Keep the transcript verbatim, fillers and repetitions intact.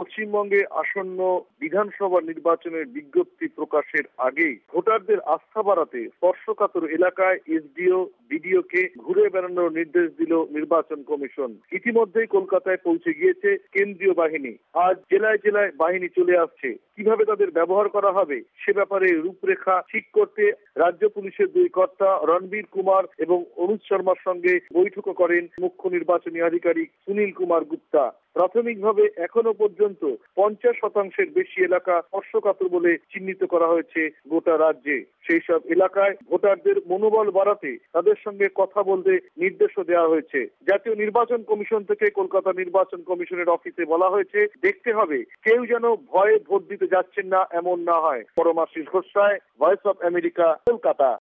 পশ্চিমবঙ্গে আসন্ন বিধানসভা নির্বাচনের বিজ্ঞপ্তি প্রকাশের আগেই ভোটারদের আস্থা বাড়াতে স্পর্শকাতর এলাকায় এসডিও বিডিওকে ঘুরে বেড়ানোর নির্দেশ দিল নির্বাচন কমিশন। ইতিমধ্যেই কলকাতায় পৌঁছে গিয়েছে কেন্দ্রীয় বাহিনী। আজ জেলায় জেলায় বাহিনী চলে আসছে। কিভাবে তাদের ব্যবহার করা হবে সে ব্যাপারে রূপরেখা ঠিক করতে রাজ্য পুলিশের দুই কর্তা রণবীর কুমার এবং অনুজ শর্মার সঙ্গে বৈঠক করেন মুখ্য নির্বাচনী আধিকারিক সুনীল কুমার গুপ্তা। প্রাথমিকভাবে এখনো পর্যন্ত পঞ্চাশ শতাংশের বেশি এলাকা স্পর্শকাতর বলে চিহ্নিত করা হয়েছে গোটা রাজ্যে। সেই সব এলাকায় ভোটারদের মনোবল বাড়াতে তাদের সঙ্গে কথা বলতে নির্দেশও দেওয়া হয়েছে। জাতীয় নির্বাচন কমিশন থেকে কলকাতা নির্বাচন কমিশনের অফিসে বলা হয়েছে, দেখতে হবে কেউ যেন ভয়ে ভোট দিতে যাচ্ছেন না এমন না হয়। Paramashis Ghosh, Voice of America, Kolkata.